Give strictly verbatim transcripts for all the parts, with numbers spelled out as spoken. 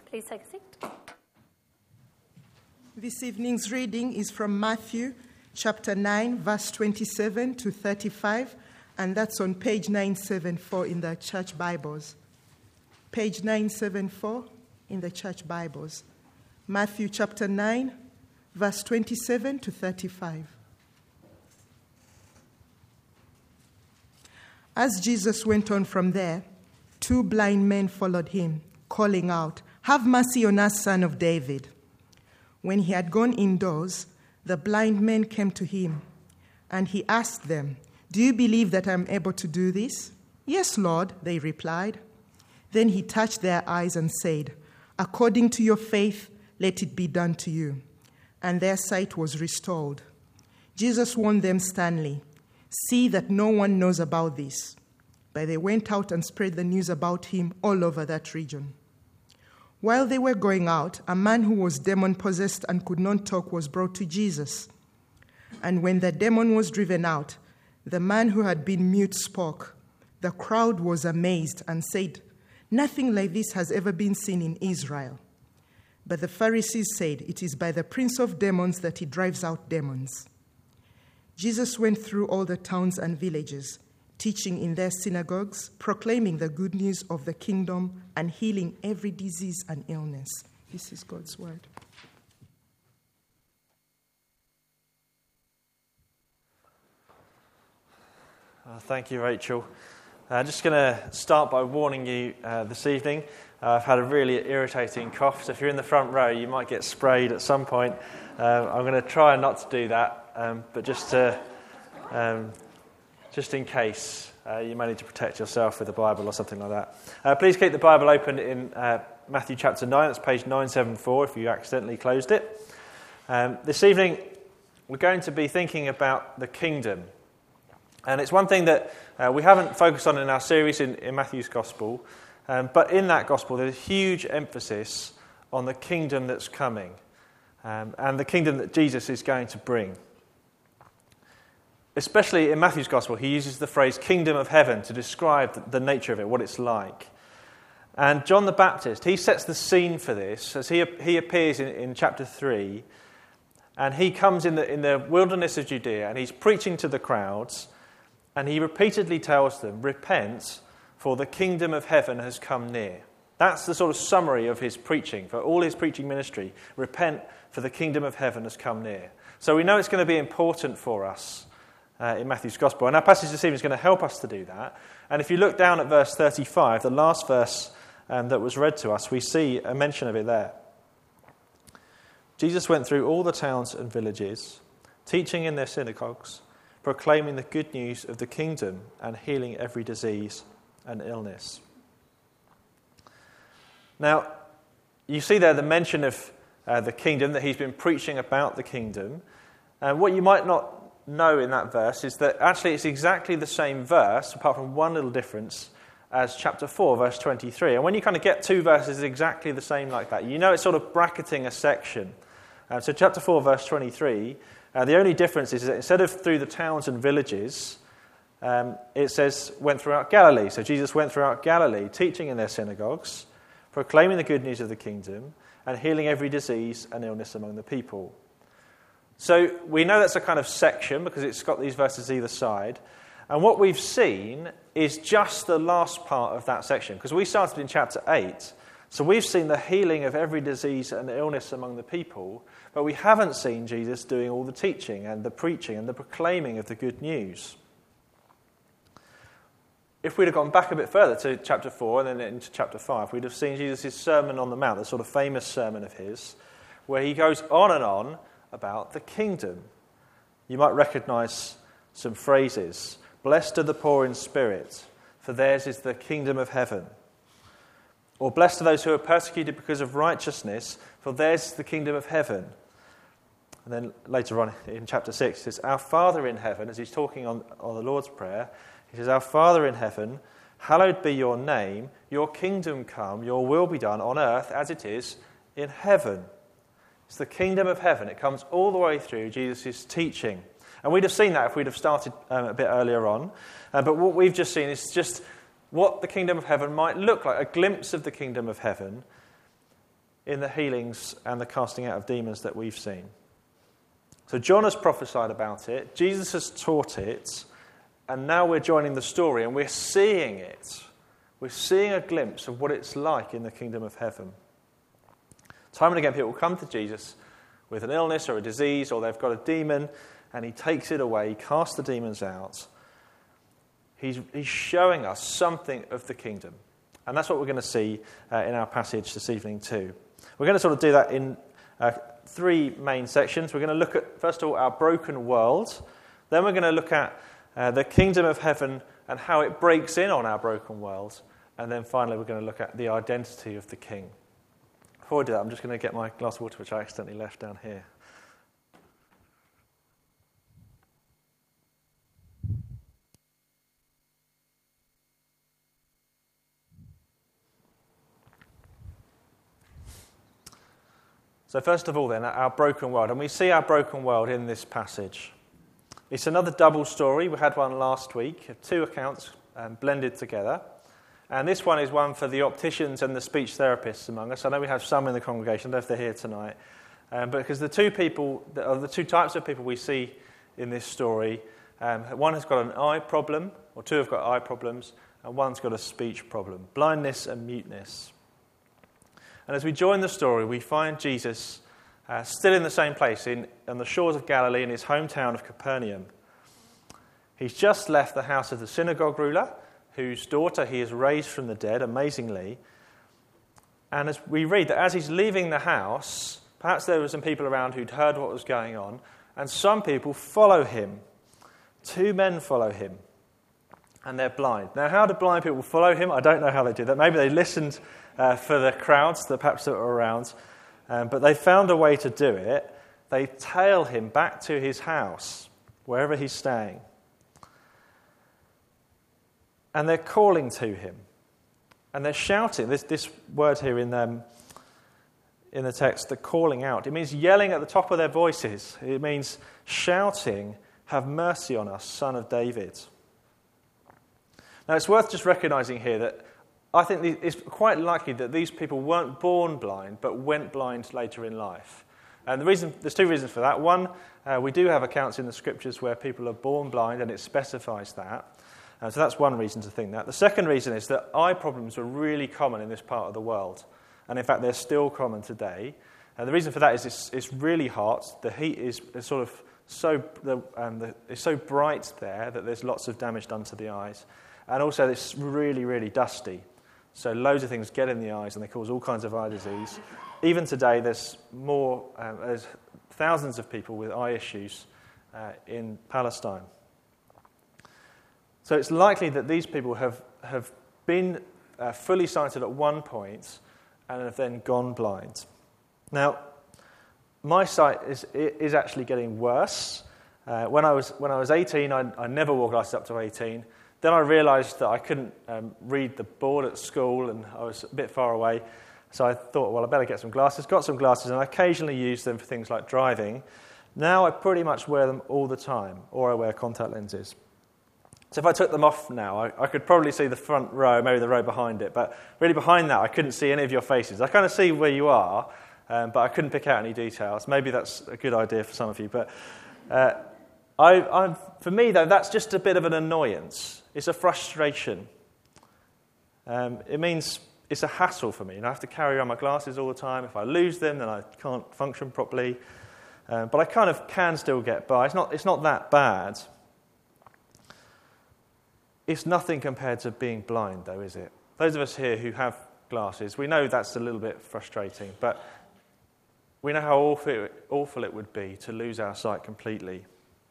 Please take a seat. This evening's reading is from Matthew chapter nine, verse twenty-seven to thirty-five, and that's on page nine seventy-four in the church Bibles. Page nine seventy-four in the church Bibles. Matthew chapter nine, verse twenty-seven to thirty-five. As Jesus went on from there, two blind men followed him, calling out, "Have mercy on us, Son of David." When he had gone indoors, the blind men came to him, and he asked them, "Do you believe that I am able to do this?" "Yes, Lord," they replied. Then he touched their eyes and said, "According to your faith, let it be done to you." And their sight was restored. Jesus warned them sternly, "See that no one knows about this." But they went out and spread the news about him all over that region. While they were going out, a man who was demon-possessed and could not talk was brought to Jesus. And when the demon was driven out, the man who had been mute spoke. The crowd was amazed and said, "Nothing like this has ever been seen in Israel." But the Pharisees said, "It is by the prince of demons that he drives out demons." Jesus went through all the towns and villages, teaching in their synagogues, proclaiming the good news of the kingdom, and healing every disease and illness. This is God's word. Uh, thank you, Rachel. I'm uh, just going to start by warning you uh, this evening. Uh, I've had a really irritating cough, so if you're in the front row, you might get sprayed at some point. Uh, I'm going to try not to do that, um, but just to... Um, Just in case, uh, you may need to protect yourself with a Bible or something like that. Uh, please keep the Bible open in uh, Matthew chapter nine. That's page nine seventy-four if you accidentally closed it. Um, this evening, we're going to be thinking about the kingdom. And it's one thing that uh, we haven't focused on in our series in, in Matthew's Gospel. Um, but in that Gospel, there's a huge emphasis on the kingdom that's coming. Um, and the kingdom that Jesus is going to bring. Especially in Matthew's Gospel, he uses the phrase kingdom of heaven to describe the nature of it, what it's like. And John the Baptist, he sets the scene for this as he he appears in, in chapter three. And he comes in the, in the wilderness of Judea and he's preaching to the crowds. And he repeatedly tells them, "Repent, for the kingdom of heaven has come near." That's the sort of summary of his preaching, for all his preaching ministry. Repent, for the kingdom of heaven has come near. So we know it's going to be important for us. Uh, in Matthew's Gospel. And our passage this evening is going to help us to do that. And if you look down at verse thirty-five, the last verse um, that was read to us, we see a mention of it there. Jesus went through all the towns and villages, teaching in their synagogues, proclaiming the good news of the kingdom and healing every disease and illness. Now, you see there the mention of uh, the kingdom, that he's been preaching about the kingdom. And what you might not know in that verse is that actually it's exactly the same verse, apart from one little difference, as chapter four, verse twenty-three. And when you kind of get two verses exactly the same like that, you know it's sort of bracketing a section. Uh, so chapter four, verse twenty-three, uh, the only difference is that instead of through the towns and villages, um, it says went throughout Galilee. So Jesus went throughout Galilee, teaching in their synagogues, proclaiming the good news of the kingdom, and healing every disease and illness among the people. So we know that's a kind of section because it's got these verses either side. And what we've seen is just the last part of that section, because we started in chapter eight. So we've seen the healing of every disease and illness among the people, but we haven't seen Jesus doing all the teaching and the preaching and the proclaiming of the good news. If we'd have gone back a bit further to chapter four and then into chapter five, we'd have seen Jesus' Sermon on the Mount, the sort of famous sermon of his, where he goes on and on about the kingdom. You might recognise some phrases. "Blessed are the poor in spirit, for theirs is the kingdom of heaven." Or, "Blessed are those who are persecuted because of righteousness, for theirs is the kingdom of heaven." And then later on in chapter six, it says, "Our Father in heaven," as he's talking on, on the Lord's Prayer, he says, "Our Father in heaven, hallowed be your name, your kingdom come, your will be done on earth as it is in heaven." It's the kingdom of heaven. It comes all the way through Jesus' teaching. And we'd have seen that if we'd have started um, a bit earlier on. Uh, but what we've just seen is just what the kingdom of heaven might look like, a glimpse of the kingdom of heaven in the healings and the casting out of demons that we've seen. So John has prophesied about it, Jesus has taught it, and now we're joining the story and we're seeing it. We're seeing a glimpse of what it's like in the kingdom of heaven. Time and again, people come to Jesus with an illness or a disease, or they've got a demon, and he takes it away, he casts the demons out. He's, he's showing us something of the kingdom. And that's what we're going to see uh, in our passage this evening too. We're going to sort of do that in uh, three main sections. We're going to look at, first of all, our broken world. Then we're going to look at uh, the kingdom of heaven and how it breaks in on our broken world. And then finally, we're going to look at the identity of the king. Before I do that, I'm just going to get my glass of water, which I accidentally left down here. So first of all then, our broken world. And we see our broken world in this passage. It's another double story. We had one last week, two accounts um, blended together. And this one is one for the opticians and the speech therapists among us. I know we have some in the congregation, I don't know if they're here tonight. Um, but because the two people, or the two types of people we see in this story, um, one has got an eye problem, or two have got eye problems, and one's got a speech problem, blindness and muteness. And as we join the story, we find Jesus uh, still in the same place, in, on the shores of Galilee, in his hometown of Capernaum. He's just left the house of the synagogue ruler, whose daughter he has raised from the dead, amazingly. And as we read that as he's leaving the house, perhaps there were some people around who'd heard what was going on, and some people follow him. Two men follow him, and they're blind. Now, how do blind people follow him? I don't know how they did that. Maybe they listened uh, for the crowds that perhaps that were around, um, but they found a way to do it. They tail him back to his house, wherever he's staying. And they're calling to him. And they're shouting. This, this word here in, um, in the text, the calling out, it means yelling at the top of their voices. It means shouting, "Have mercy on us, Son of David." Now, it's worth just recognizing here that I think it's quite likely that these people weren't born blind, but went blind later in life. And the reason, there's two reasons for that. One, uh, we do have accounts in the scriptures where people are born blind, and it specifies that. Uh, so that's one reason to think that. The second reason is that eye problems were really common in this part of the world. And in fact, they're still common today. And the reason for that is it's, it's really hot. The heat is, is sort of so, the, um, the, it's so bright there that there's lots of damage done to the eyes. And also it's really, really dusty. So loads of things get in the eyes and they cause all kinds of eye disease. Even today, there's more, um, there's thousands of people with eye issues uh, in Palestine. So it's likely that these people have, have been uh, fully sighted at one point and have then gone blind. Now, my sight is is actually getting worse. Uh, when I was when I was eighteen, I, I never wore glasses up to eighteen. Then I realised that I couldn't um, read the board at school and I was a bit far away. So I thought, well, I better get some glasses. Got some glasses and I occasionally use them for things like driving. Now I pretty much wear them all the time, or I wear contact lenses. So if I took them off now, I, I could probably see the front row, maybe the row behind it. But really behind that, I couldn't see any of your faces. I kind of see where you are, um, but I couldn't pick out any details. Maybe that's a good idea for some of you. But uh, I, I'm, for me, though, that's just a bit of an annoyance. It's a frustration. Um, it means it's a hassle for me. And I have to carry around my glasses all the time. If I lose them, then I can't function properly. Um, but I kind of can still get by. It's not, it's not that bad. It's nothing compared to being blind, though, is it? Those of us here who have glasses, we know that's a little bit frustrating, but we know how awful, awful it would be to lose our sight completely.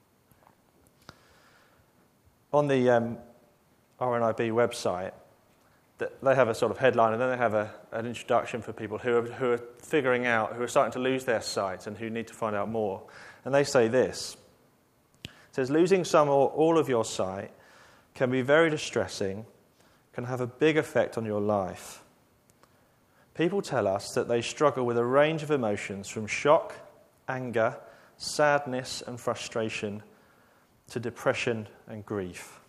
On the um, R N I B website, they have a sort of headline, and then they have a, an introduction for people who are, who are figuring out, who are starting to lose their sight and who need to find out more. And they say this. It says, losing some or all of your sight can be very distressing, can have a big effect on your life. People tell us that they struggle with a range of emotions from shock, anger, sadness and frustration to depression and grief.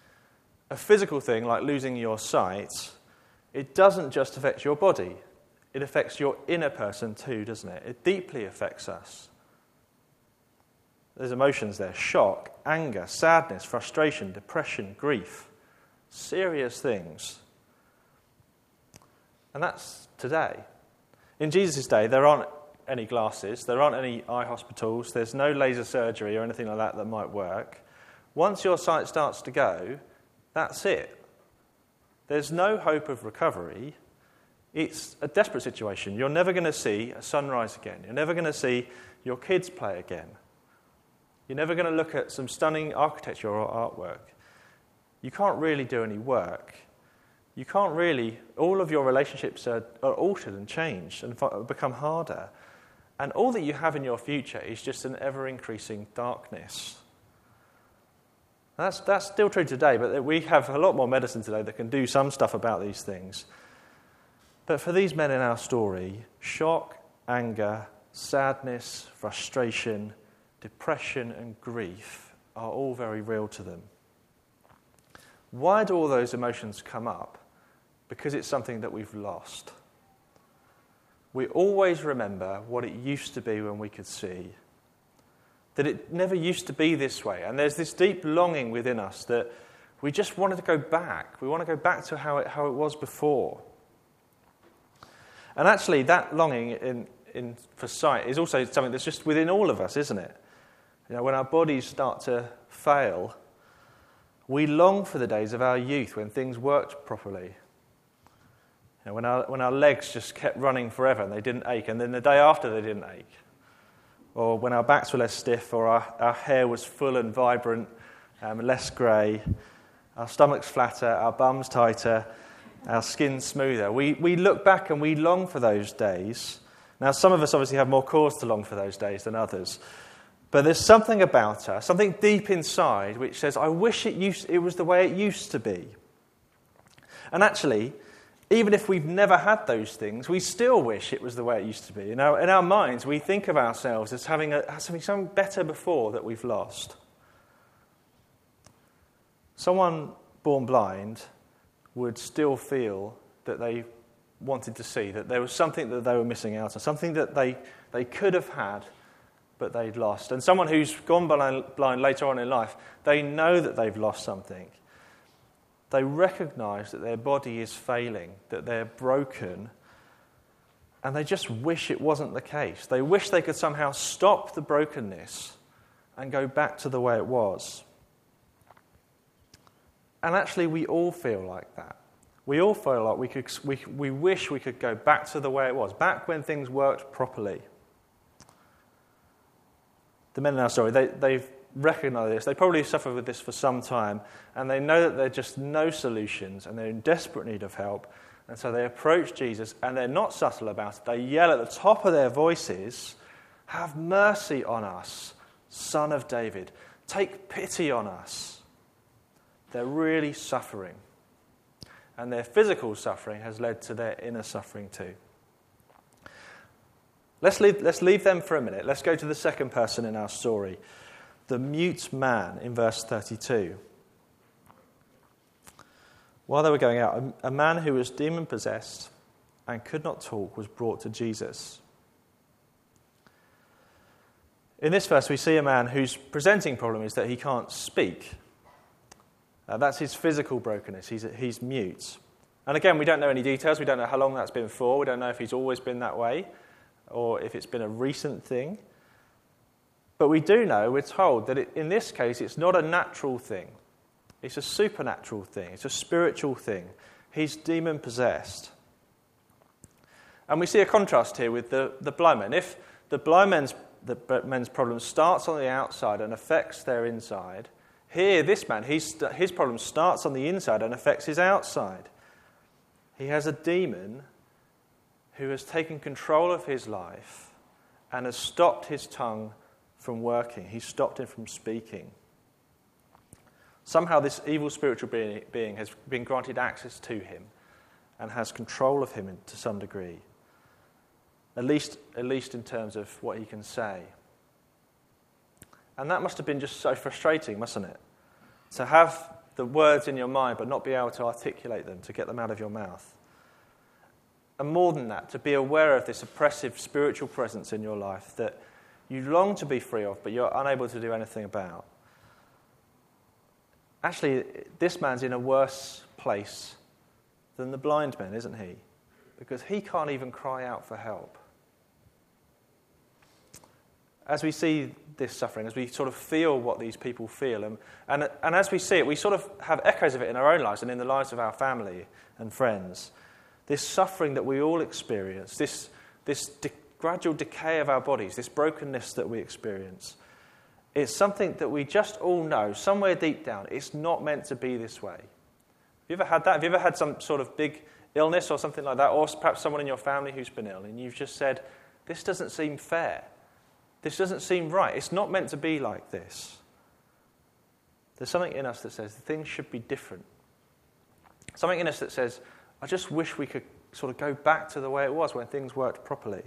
A physical thing like losing your sight, it doesn't just affect your body. it affects your inner person too, doesn't it? It deeply affects us. There's emotions there: shock, anger, sadness, frustration, depression, grief. Serious things. And that's today. In Jesus' day, there aren't any glasses, there aren't any eye hospitals, there's no laser surgery or anything like that that might work. Once your sight starts to go, that's it. There's no hope of recovery. It's a desperate situation. You're never going to see a sunrise again. You're never going to see your kids play again. You're never going to look at some stunning architecture or artwork. You can't really do any work. You can't really, all of your relationships are, are altered and changed and become harder. And all that you have in your future is just an ever-increasing darkness. That's, that's still true today, but we have a lot more medicine today that can do some stuff about these things. But for these men in our story, shock, anger, sadness, frustration, depression and grief are all very real to them. Why do all those emotions come up? Because it's something that we've lost. We always remember what it used to be when we could see. That it never used to be this way. And there's this deep longing within us that we just wanted to go back. We want to go back to how it, how it was before. And actually, that longing in, in, for sight is also something that's just within all of us, isn't it? You know, when our bodies start to fail, we long for the days of our youth when things worked properly. You know, when our when our legs just kept running forever and they didn't ache, and then the day after they didn't ache. Or when our backs were less stiff, or our, our hair was full and vibrant, um, less grey, our stomachs flatter, our bums tighter, our skin smoother. We we look back and we long for those days. Now, some of us obviously have more cause to long for those days than others. But there's something about us, something deep inside, which says, I wish it used, it was the way it used to be. And actually, even if we've never had those things, we still wish it was the way it used to be. In our, in our minds, we think of ourselves as having, a, having something better before that we've lost. Someone born blind would still feel that they wanted to see, that there was something that they were missing out on, something that they, they could have had, but they'd lost. And someone who's gone blind, blind later on in life, they know that they've lost something. They recognise that their body is failing, that they're broken, and they just wish it wasn't the case. They wish they could somehow stop the brokenness and go back to the way it was. And actually, we all feel like that. We all feel like we could. We, we wish we could go back to the way it was, back when things worked properly. The men in our story, they, they've recognised this. They probably suffered with this for some time, and they know that there are just no solutions, and they're in desperate need of help. And so they approach Jesus, and they're not subtle about it. They yell at the top of their voices, "Have mercy on us, Son of David. Take pity on us." They're really suffering. And their physical suffering has led to their inner suffering too. Let's leave, let's leave them for a minute. Let's go to the second person in our story, the mute man in verse thirty-two. While they were going out, a, a man who was demon-possessed and could not talk was brought to Jesus. In this verse, we see a man whose presenting problem is that he can't speak. Uh, that's his physical brokenness. He's, he's mute. And again, we don't know any details. We don't know how long that's been for. We don't know if he's always been that way or if it's been a recent thing. But we do know, we're told, that it, in this case, it's not a natural thing. It's a supernatural thing. It's a spiritual thing. He's demon-possessed. And we see a contrast here with the, the blind men. If the blind men's, the men's problem starts on the outside and affects their inside, here, this man, he's, his problem starts on the inside and affects his outside. He has a demon who has taken control of his life and has stopped his tongue from working. He's stopped him from speaking. Somehow this evil spiritual being, being has been granted access to him and has control of him to some degree, at least, at least in terms of what he can say. And that must have been just so frustrating, mustn't it? To have the words in your mind but not be able to articulate them, to get them out of your mouth. And more than that, to be aware of this oppressive spiritual presence in your life that you long to be free of, but you're unable to do anything about. Actually, this man's in a worse place than the blind man, isn't he? Because he can't even cry out for help. As we see this suffering, as we sort of feel what these people feel, and, and, and as we see it, we sort of have echoes of it in our own lives and in the lives of our family and friends. This suffering that we all experience, this, this de- gradual decay of our bodies, this brokenness that we experience, it's something that we just all know, somewhere deep down, it's not meant to be this way. Have you ever had that? Have you ever had some sort of big illness or something like that, or perhaps someone in your family who's been ill, and you've just said, this doesn't seem fair. This doesn't seem right. It's not meant to be like this. There's something in us that says things should be different. Something in us that says, I just wish we could sort of go back to the way it was when things worked properly.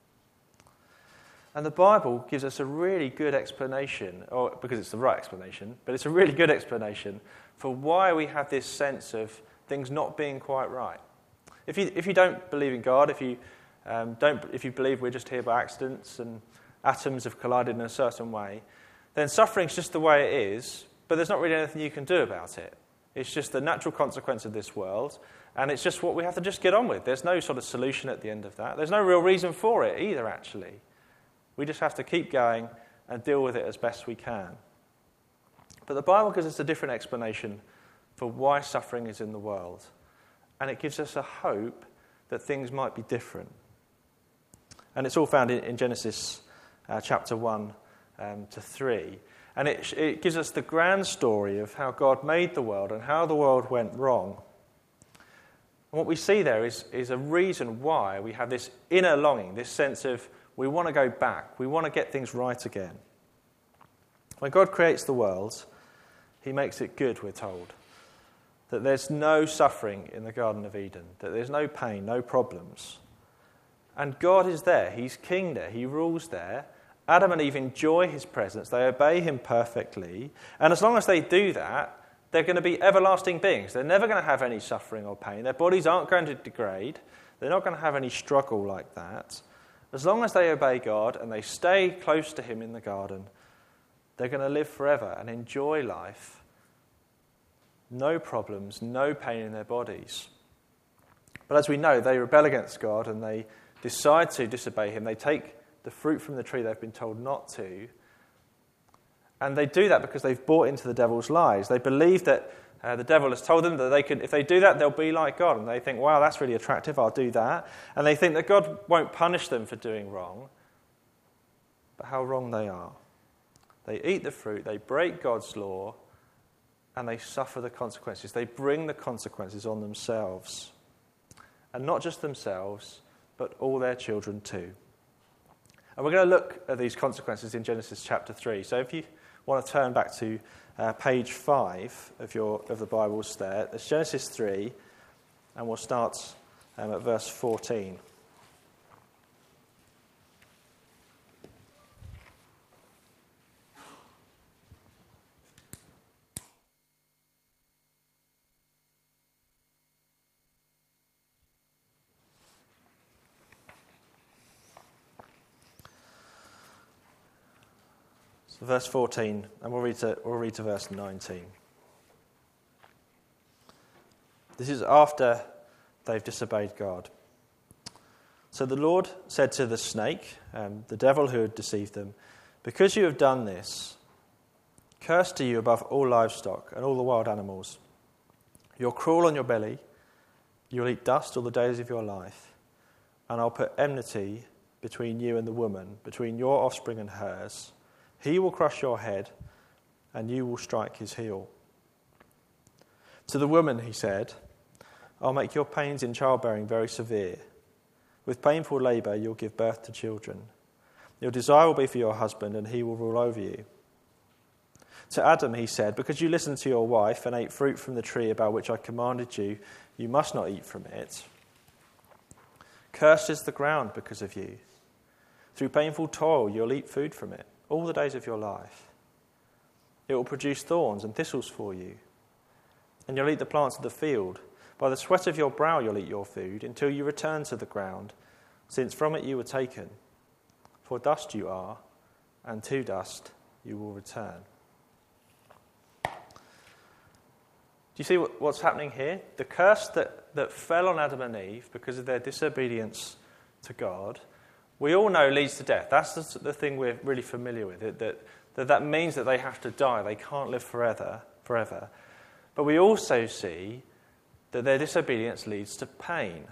And the Bible gives us a really good explanation, or because it's the right explanation, but it's a really good explanation for why we have this sense of things not being quite right. If you if you don't believe in God, if you um, don't, if you believe we're just here by accidents and atoms have collided in a certain way, then suffering's just the way it is, but there's not really anything you can do about it. It's just the natural consequence of this world, and it's just what we have to just get on with. There's no sort of solution at the end of that. There's no real reason for it either, actually. We just have to keep going and deal with it as best we can. But the Bible gives us a different explanation for why suffering is in the world, and it gives us a hope that things might be different. And it's all found in, in Genesis uh, chapter one um, to three. And it, it gives us the grand story of how God made the world and how the world went wrong. And what we see there is, is a reason why we have this inner longing, this sense of we want to go back, we want to get things right again. When God creates the world, he makes it good, we're told. That there's no suffering in the Garden of Eden, that there's no pain, no problems. And God is there, he's king there, he rules there. Adam and Eve enjoy his presence, they obey him perfectly, and as long as they do that, they're going to be everlasting beings. They're never going to have any suffering or pain. Their bodies aren't going to degrade. They're not going to have any struggle like that. As long as they obey God and they stay close to him in the garden, they're going to live forever and enjoy life. No problems, no pain in their bodies. But as we know, they rebel against God and they decide to disobey him. They take the fruit from the tree they've been told not to. And they do that because they've bought into the devil's lies. They believe that uh, the devil has told them that they can, if they do that, they'll be like God. And they think, wow, that's really attractive, I'll do that. And they think that God won't punish them for doing wrong. But how wrong they are. They eat the fruit, they break God's law, and they suffer the consequences. They bring the consequences on themselves. And not just themselves, but all their children too. And we're going to look at these consequences in Genesis chapter three. So if you want to turn back to uh, page five of your of the Bibles there, it's Genesis three, and we'll start um, at verse fourteen. Verse fourteen, and we'll read to, we'll read to verse nineteen. This is after they've disobeyed God. So the Lord said to the snake, um, the devil who had deceived them, because you have done this, cursed are you above all livestock and all the wild animals. You'll crawl on your belly, you'll eat dust all the days of your life, and I'll put enmity between you and the woman, between your offspring and hers. He will crush your head, and you will strike his heel. To the woman, he said, I'll make your pains in childbearing very severe. With painful labour, you'll give birth to children. Your desire will be for your husband, and he will rule over you. To Adam, he said, because you listened to your wife and ate fruit from the tree about which I commanded you, you must not eat from it. Cursed is the ground because of you. Through painful toil, you'll eat food from it all the days of your life. It will produce thorns and thistles for you, and you'll eat the plants of the field. By the sweat of your brow you'll eat your food until you return to the ground, since from it you were taken. For dust you are, and to dust you will return. Do you see what, what's happening here? The curse that, that fell on Adam and Eve because of their disobedience to God, we all know leads to death. That's the, the thing we're really familiar with. That, that, that that means that they have to die. They can't live forever, forever. But we also see that their disobedience leads to pain.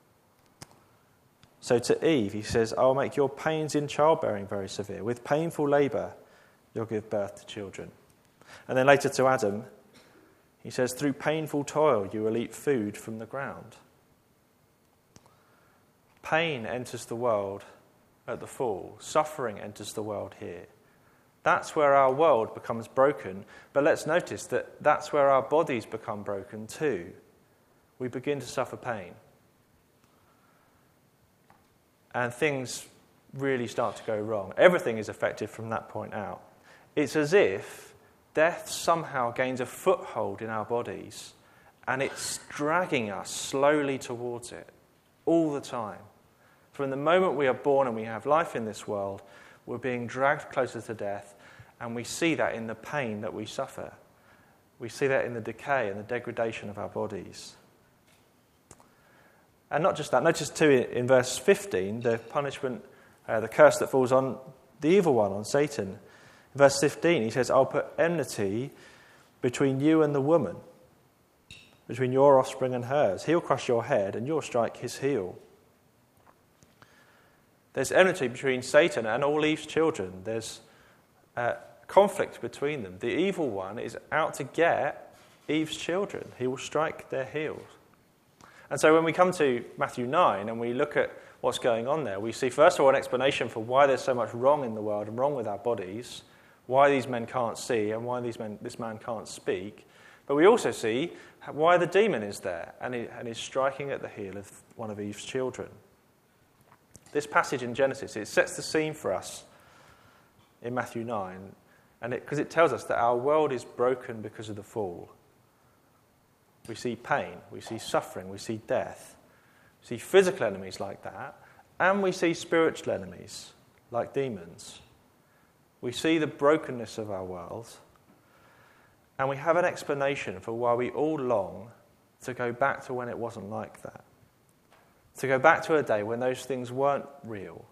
So to Eve, he says, I'll make your pains in childbearing very severe. With painful labour, you'll give birth to children. And then later to Adam, he says, through painful toil, you will eat food from the ground. Pain enters the world at the fall. Suffering enters the world here. That's where our world becomes broken. But let's notice that that's where our bodies become broken too. We begin to suffer pain. And things really start to go wrong. Everything is affected from that point out. It's as if death somehow gains a foothold in our bodies and it's dragging us slowly towards it all the time. From the moment we are born and we have life in this world, we're being dragged closer to death, and we see that in the pain that we suffer. We see that in the decay and the degradation of our bodies. And not just that, notice too in verse fifteen, the punishment, uh, the curse that falls on the evil one, on Satan. In verse fifteen, he says, I'll put enmity between you and the woman, between your offspring and hers. He'll crush your head and you'll strike his heel. There's enmity between Satan and all Eve's children. There's uh, conflict between them. The evil one is out to get Eve's children. He will strike their heels. And so when we come to Matthew nine and we look at what's going on there, we see first of all an explanation for why there's so much wrong in the world and wrong with our bodies, why these men can't see and why these men, this man can't speak. But we also see why the demon is there and, he, and is striking at the heel of one of Eve's children. This passage in Genesis, it sets the scene for us in Matthew nine, and because it, it tells us that our world is broken because of the fall. We see pain, we see suffering, we see death. We see physical enemies like that, and we see spiritual enemies like demons. We see the brokenness of our world, and we have an explanation for why we all long to go back to when it wasn't like that. To go back to a day when those things weren't real.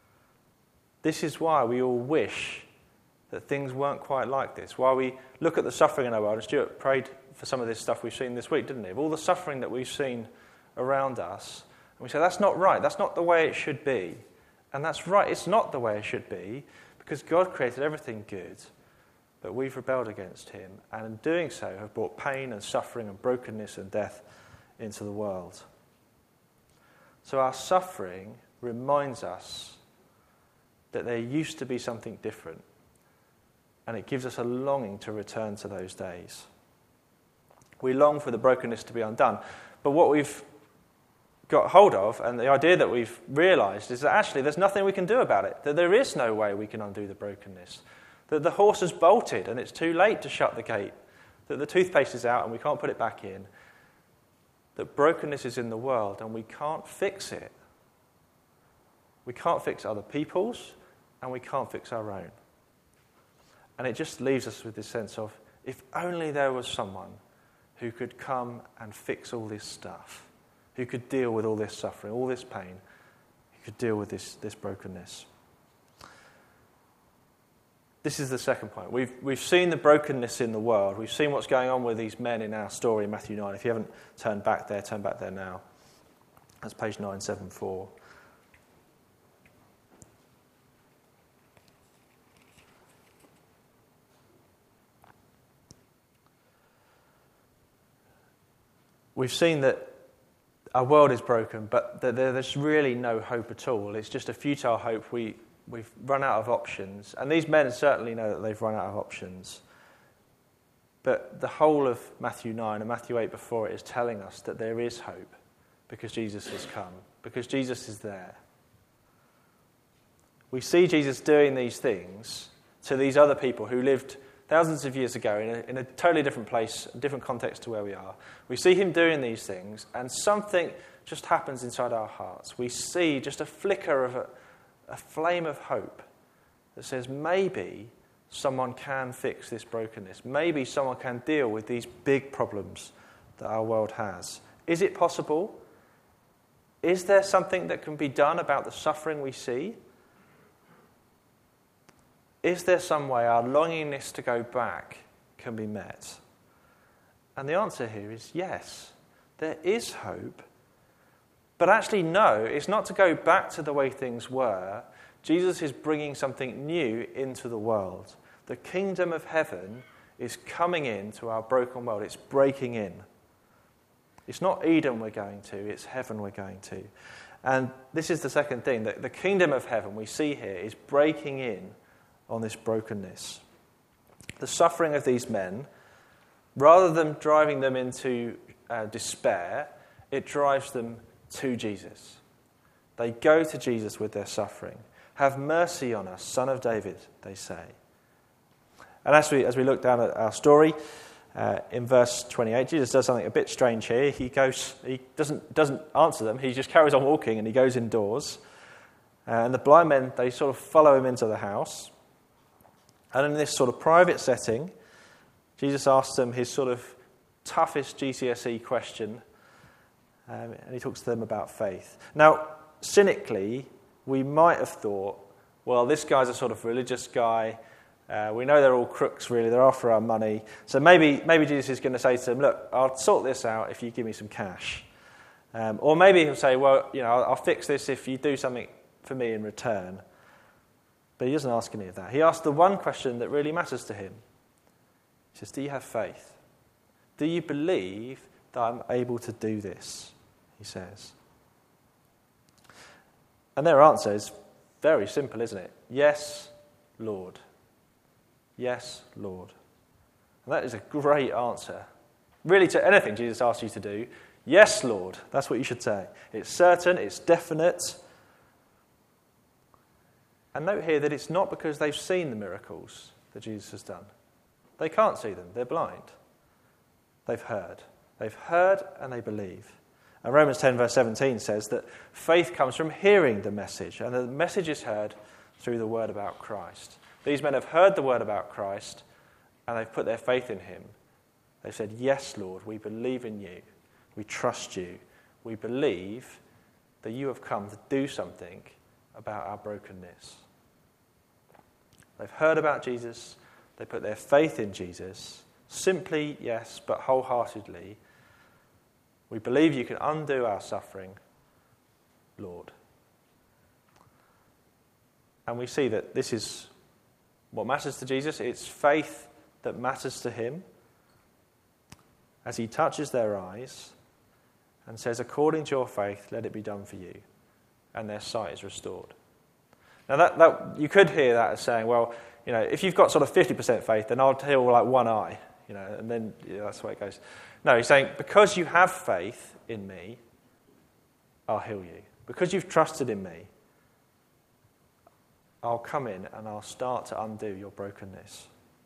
This is why we all wish that things weren't quite like this. Why we look at the suffering in our world, and Stuart prayed for some of this stuff we've seen this week, didn't he? Of all the suffering that we've seen around us, and we say, that's not right, that's not the way it should be. And that's right, it's not the way it should be, because God created everything good, but we've rebelled against him, and in doing so have brought pain and suffering and brokenness and death into the world. So our suffering reminds us that there used to be something different, and it gives us a longing to return to those days. We long for the brokenness to be undone, but what we've got hold of, and the idea that we've realised, is that actually there's nothing we can do about it, that there is no way we can undo the brokenness, that the horse has bolted and it's too late to shut the gate, that the toothpaste is out and we can't put it back in, that brokenness is in the world and we can't fix it. We can't fix other people's and we can't fix our own. And it just leaves us with this sense of, if only there was someone who could come and fix all this stuff, who could deal with all this suffering, all this pain, who could deal with this, this brokenness. This is the second point. We've, we've seen the brokenness in the world. We've seen what's going on with these men in our story in Matthew nine. If you haven't turned back there, turn back there now. That's page nine seventy-four. We've seen that our world is broken, but that there's really no hope at all. It's just a futile hope. We, we've run out of options. And these men certainly know that they've run out of options. But the whole of Matthew nine and Matthew eight before it is telling us that there is hope because Jesus has come, because Jesus is there. We see Jesus doing these things to these other people who lived thousands of years ago in a, in a totally different place, a different context to where we are. We see him doing these things, and something just happens inside our hearts. We see just a flicker of a, a flame of hope that says maybe someone can fix this brokenness. Maybe someone can deal with these big problems that our world has. Is it possible? Is there something that can be done about the suffering we see? Is there some way our longingness to go back can be met? And the answer here is yes. There is hope. But actually, no, it's not to go back to the way things were. Jesus is bringing something new into the world. The kingdom of heaven is coming into our broken world. It's breaking in. It's not Eden we're going to, it's heaven we're going to. And this is the second thing, that the kingdom of heaven we see here is breaking in on this brokenness. The suffering of these men, rather than driving them into uh, despair, it drives them to Jesus. They go to Jesus with their suffering. Have mercy on us, Son of David, they say. And as we as we look down at our story, uh, in verse twenty-eight, Jesus does something a bit strange here. He goes, he doesn't doesn't answer them. He just carries on walking and he goes indoors. Uh, and the blind men, they sort of follow him into the house. And in this sort of private setting, Jesus asks them his sort of toughest G C S E question. Um, and he talks to them about faith. Now, cynically, we might have thought, well, this guy's a sort of religious guy. Uh, we know they're all crooks, really. They're after our money. So maybe maybe Jesus is going to say to them, look, I'll sort this out if you give me some cash. Um, or maybe he'll say, well, you know, I'll, I'll fix this if you do something for me in return. But he doesn't ask any of that. He asks the one question that really matters to him. He says, do you have faith? Do you believe that I'm able to do this? He says. And their answer is very simple, isn't it? Yes, Lord. Yes, Lord. And that is a great answer. Really, to anything Jesus asks you to do, yes, Lord. That's what you should say. It's certain, it's definite. And note here that it's not because they've seen the miracles that Jesus has done. They can't see them. They're blind. They've heard. They've heard and they believe. And Romans ten verse seventeen says that faith comes from hearing the message, and the message is heard through the word about Christ. These men have heard the word about Christ, and they've put their faith in him. They've said, yes, Lord, we believe in you. We trust you. We believe that you have come to do something about our brokenness. They've heard about Jesus. They put their faith in Jesus. Simply, yes, but wholeheartedly. We believe you can undo our suffering, Lord. And we see that this is what matters to Jesus. It's faith that matters to him as he touches their eyes and says, according to your faith, let it be done for you. And their sight is restored. Now, that, that you could hear that as saying, well, you know, if you've got sort of fifty percent faith, then I'll heal like one eye, you know, and then you know, that's the way it goes. No, he's saying, because you have faith in me, I'll heal you. Because you've trusted in me, I'll come in and I'll start to undo your brokenness.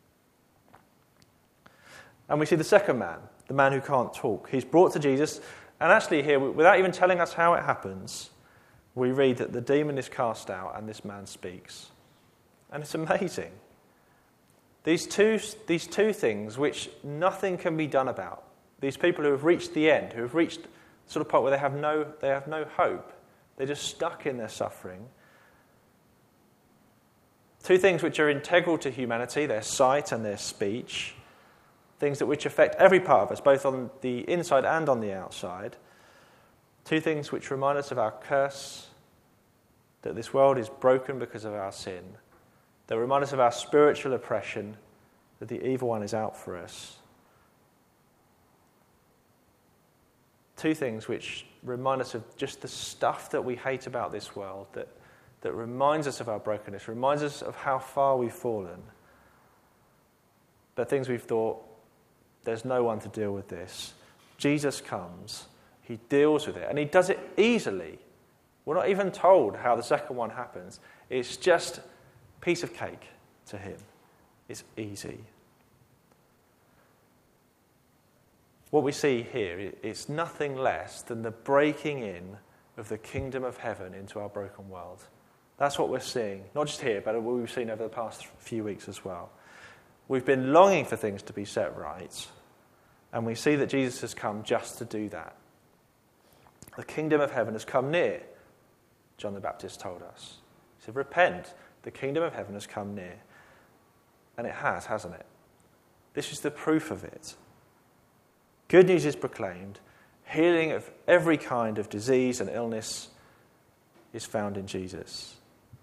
And we see the second man, the man who can't talk. He's brought to Jesus, and actually here, without even telling us how it happens, we read that the demon is cast out and this man speaks. And it's amazing. These two, these two things which nothing can be done about. These people who have reached the end, who have reached the sort of point where they have no, they have no hope. They're just stuck in their suffering. Two things which are integral to humanity, their sight and their speech. Things that which affect every part of us, both on the inside and on the outside. Two things which remind us of our curse, that this world is broken because of our sin. That remind us of our spiritual oppression, that the evil one is out for us. Two things which remind us of just the stuff that we hate about this world, that, that reminds us of our brokenness, reminds us of how far we've fallen. But things we've thought, there's no one to deal with this. Jesus comes, he deals with it, and he does it easily. We're not even told how the second one happens. It's just a piece of cake to him. It's easy. what we see here, it's nothing less than the breaking in of the kingdom of heaven into our broken world. That's what we're seeing, not just here, but what we've seen over the past few weeks as well. We've been longing for things to be set right, and we see that Jesus has come just to do that. The kingdom of heaven has come near, John the Baptist told us. He said, repent, the kingdom of heaven has come near. And it has, hasn't it? This is the proof of it. Good news is proclaimed. Healing of every kind of disease and illness is found in Jesus.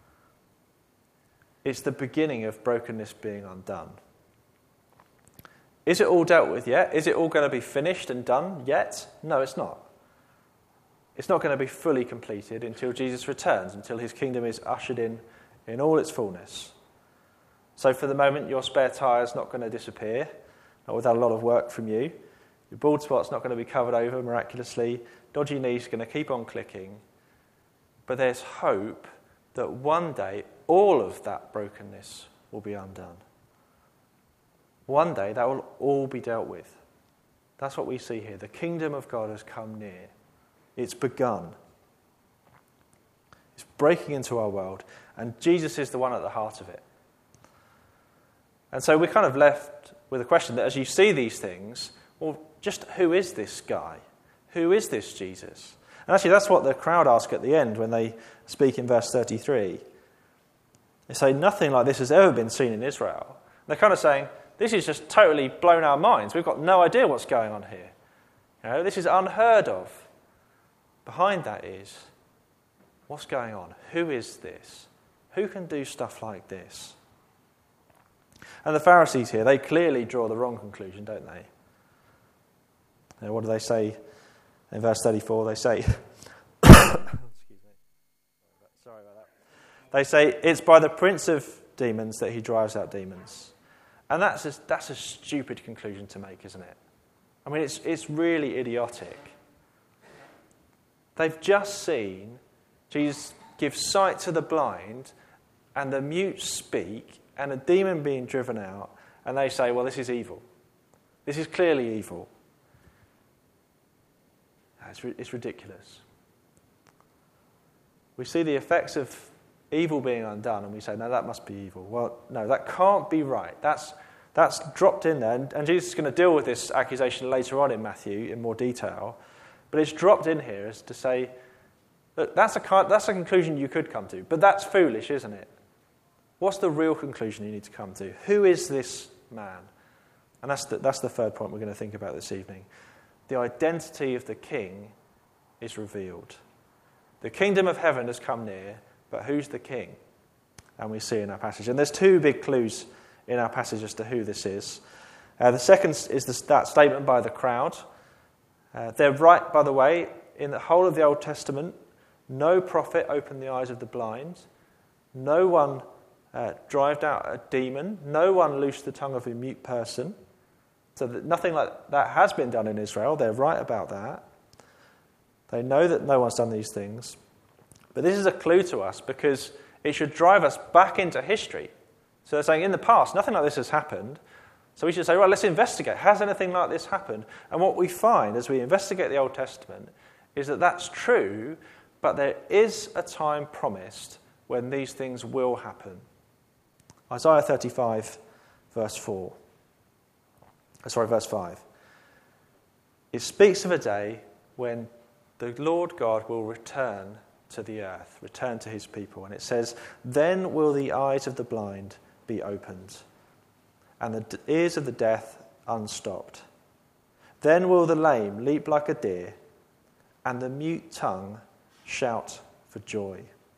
It's the beginning of brokenness being undone. Is it all dealt with yet? Is it all going to be finished and done yet? No, it's not. It's not going to be fully completed until Jesus returns, until his kingdom is ushered in in all its fullness. So for the moment, your spare tire's not going to disappear, not without a lot of work from you. Your bald spot's not going to be covered over miraculously. Dodgy knee's going to keep on clicking. But there's hope that one day all of that brokenness will be undone. One day that will all be dealt with. That's what we see here. The kingdom of God has come near. It's begun. It's breaking into our world, and Jesus is the one at the heart of it. And so we're kind of left with a question that as you see these things, well, just who is this guy? Who is this Jesus? And actually that's what the crowd ask at the end when they speak in verse thirty-three. They say, nothing like this has ever been seen in Israel. And they're kind of saying, this is just totally blown our minds. We've got no idea what's going on here. You know, this is unheard of. Behind that is, what's going on? Who is this? Who can do stuff like this? And the Pharisees here, they clearly draw the wrong conclusion, don't they? You know, what do they say in verse thirty-four? They say, excuse me. Sorry about that. They say, it's by the prince of demons that he drives out demons. And that's a, that's a stupid conclusion to make, isn't it? I mean, it's it's really idiotic. They've just seen Jesus give sight to the blind and the mute speak and a demon being driven out, and they say, well, this is evil. This is clearly evil. It's, it's ridiculous. We see the effects of evil being undone, and we say, no, that must be evil. Well, no, that can't be right. That's that's dropped in there, and, and Jesus is going to deal with this accusation later on in Matthew in more detail. But it's dropped in here as to say, look, that's a, that's a conclusion you could come to, but that's foolish, isn't it? What's the real conclusion you need to come to? Who is this man? And that's the, that's the third point we're going to think about this evening. The identity of the king is revealed. The kingdom of heaven has come near, but who's the king? And we see in our passage. And there's two big clues in our passage as to who this is. Uh, the second is this, that statement by the crowd. Uh, they're right, by the way, in the whole of the Old Testament, no prophet opened the eyes of the blind. No one uh, drove out a demon. No one loosed the tongue of a mute person. So that nothing like that has been done in Israel. They're right about that. They know that no one's done these things. But this is a clue to us because it should drive us back into history. So they're saying in the past, nothing like this has happened. So we should say, well, let's investigate. Has anything like this happened? And what we find as we investigate the Old Testament is that that's true, but there is a time promised when these things will happen. Isaiah thirty-five, verse four. Sorry, verse five. It speaks of a day when the Lord God will return to the earth, return to his people. And it says, then will the eyes of the blind be opened, and the ears of the deaf unstopped. Then will the lame leap like a deer, and the mute tongue shout for joy.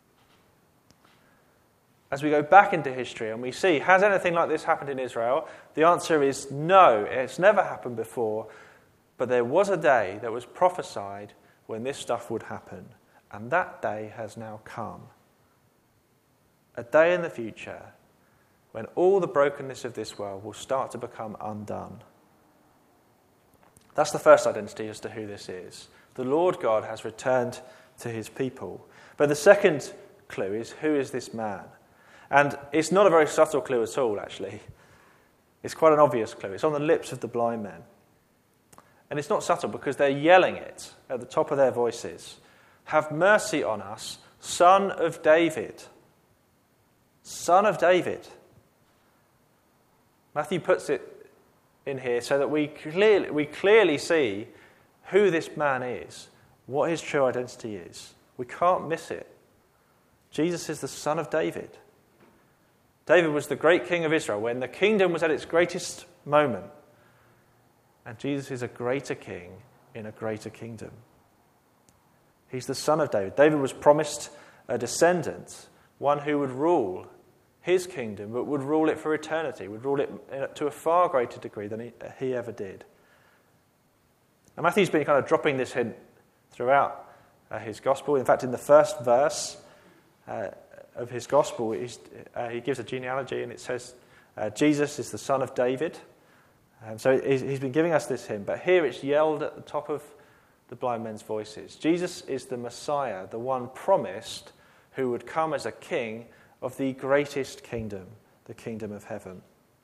As we go back into history and we see, has anything like this happened in Israel? The answer is no, it's never happened before, but there was a day that was prophesied when this stuff would happen, and that day has now come. A day in the future when all the brokenness of this world will start to become undone. That's the first identity as to who this is. The Lord God has returned to his people. But the second clue is, who is this man? And it's not a very subtle clue at all, actually. It's quite an obvious clue. It's on the lips of the blind men. And it's not subtle because they're yelling it at the top of their voices. Have mercy on us, Son of David. Son of David. Matthew puts it in here so that we clearly, we clearly see who this man is, what his true identity is. We can't miss it. Jesus is the Son of David. David was the great king of Israel when the kingdom was at its greatest moment. And Jesus is a greater king in a greater kingdom. He's the son of David. David was promised a descendant, one who would rule his kingdom, but would rule it for eternity, would rule it to a far greater degree than he, he ever did. And Matthew's been kind of dropping this hint throughout uh, his gospel. In fact, in the first verse uh, of his gospel, he's, uh, he gives a genealogy and it says, uh, Jesus is the son of David. Um, so he's, he's been giving us this hint, but here it's yelled at the top of the blind men's voices. Jesus is the Messiah, the one promised who would come as a king of the greatest kingdom, the kingdom of heaven.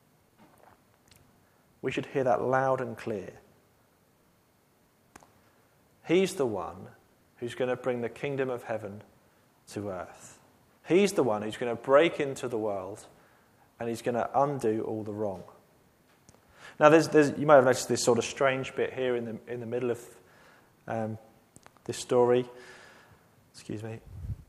We should hear that loud and clear. He's the one who's going to bring the kingdom of heaven to earth. He's the one who's going to break into the world and he's going to undo all the wrong. Now, there's, there's, you might have noticed this sort of strange bit here in the in the middle of um, this story. Excuse me.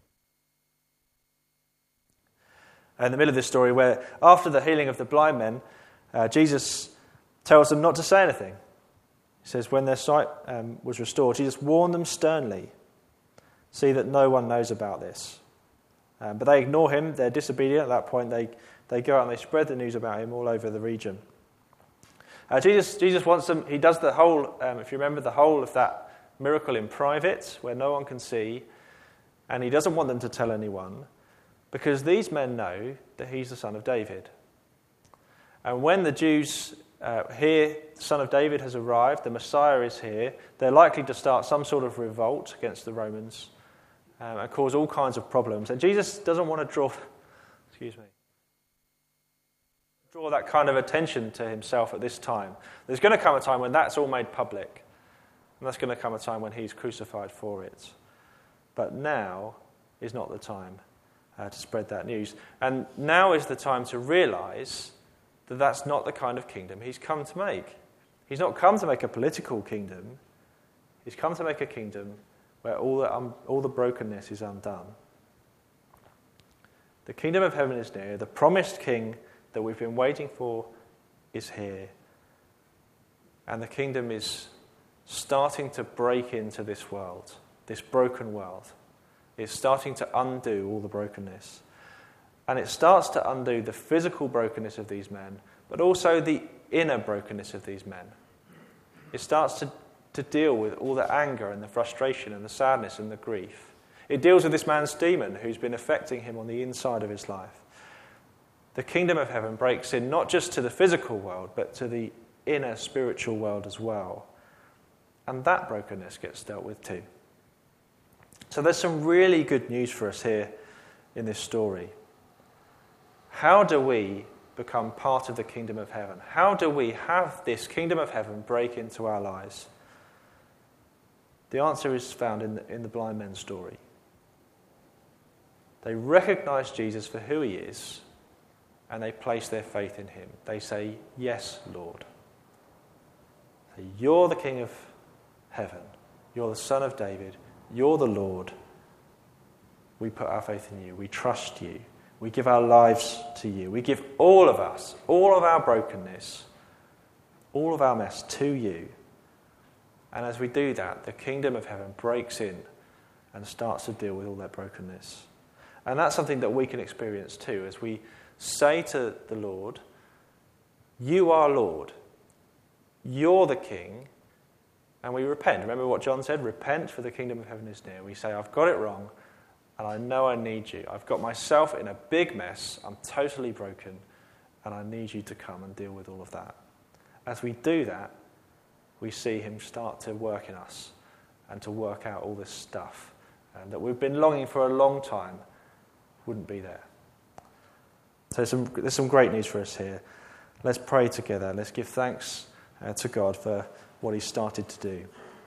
In the middle of this story where after the healing of the blind men, uh, Jesus tells them not to say anything. He says when their sight um, was restored, Jesus warned them sternly, see that no one knows about this. Um, but they ignore him, they're disobedient at that point. They, they go out and they spread the news about him all over the region. Uh, Jesus, Jesus wants them, he does the whole, um, if you remember, the whole of that miracle in private where no one can see, and he doesn't want them to tell anyone because these men know that he's the son of David. And when the Jews uh, hear the son of David has arrived, the Messiah is here, they're likely to start some sort of revolt against the Romans um, and cause all kinds of problems. And Jesus doesn't want to draw, excuse me, draw that kind of attention to himself at this time. There's going to come a time when that's all made public, and that's going to come a time when he's crucified for it. But now is not the time uh, to spread that news. And now is the time to realize that that's not the kind of kingdom he's come to make. He's not come to make a political kingdom. He's come to make a kingdom where all the, um, all the brokenness is undone. The kingdom of heaven is near. The promised king that we've been waiting for is here. And the kingdom is starting to break into this world, this broken world. It's starting to undo all the brokenness. And it starts to undo the physical brokenness of these men, but also the inner brokenness of these men. It starts to, to deal with all the anger and the frustration and the sadness and the grief. It deals with this man's demon who's been affecting him on the inside of his life. The kingdom of heaven breaks in not just to the physical world, but to the inner spiritual world as well. And that brokenness gets dealt with too. So there's some really good news for us here in this story. How do we become part of the kingdom of heaven? How do we have this kingdom of heaven break into our lives? The answer is found in the, in the blind men's story. They recognize Jesus for who he is, and they place their faith in him. They say, yes, Lord. You're the King of heaven. You're the Son of David. You're the Lord. We put our faith in you. We trust you. We give our lives to you. We give all of us, all of our brokenness, all of our mess to you. And as we do that, the kingdom of heaven breaks in and starts to deal with all that brokenness. And that's something that we can experience too as we say to the Lord, you are Lord, you're the King, and we repent. Remember what John said, repent for the kingdom of heaven is near. We say, I've got it wrong, and I know I need you. I've got myself in a big mess, I'm totally broken, and I need you to come and deal with all of that. As we do that, we see him start to work in us and to work out all this stuff um, that we've been longing for a long time wouldn't be there. So some, there's some great news for us here. Let's pray together. Let's give thanks uh, to God for, what he started to do.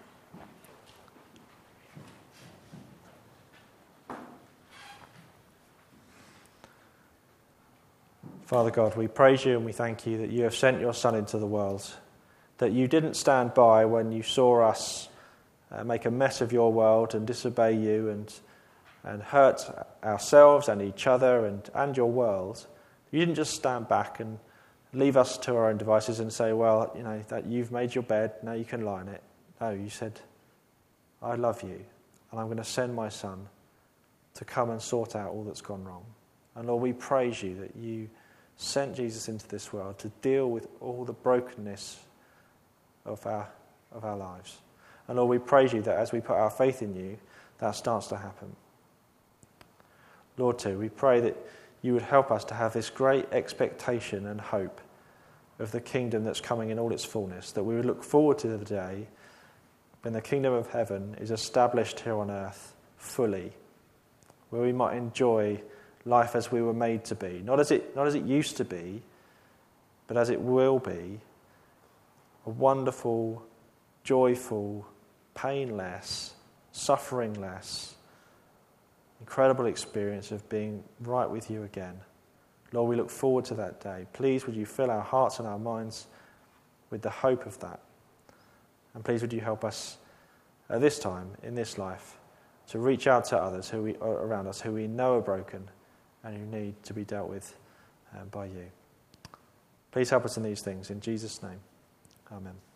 Father God, we praise you and we thank you that you have sent your Son into the world, that you didn't stand by when you saw us uh, make a mess of your world and disobey you and and hurt ourselves and each other and, and your world. You didn't just stand back and leave us to our own devices and say, well, you know, that you've made your bed, now you can lie in it. No, you said, I love you and I'm going to send my Son to come and sort out all that's gone wrong. And Lord, we praise you that you sent Jesus into this world to deal with all the brokenness of our of our lives. And Lord, we praise you that as we put our faith in you, that starts to happen. Lord, too, we pray that you would help us to have this great expectation and hope of the kingdom that's coming in all its fullness, that we would look forward to the day when the kingdom of heaven is established here on earth fully, where we might enjoy life as we were made to be, not as it not as it used to be, but as it will be, a wonderful, joyful, painless, suffering-less, incredible experience of being right with you again. Lord, we look forward to that day. Please would you fill our hearts and our minds with the hope of that. And please would you help us at this time, in this life, to reach out to others who we, around us who we know are broken and who need to be dealt with um, by you. Please help us in these things. In Jesus' name, amen.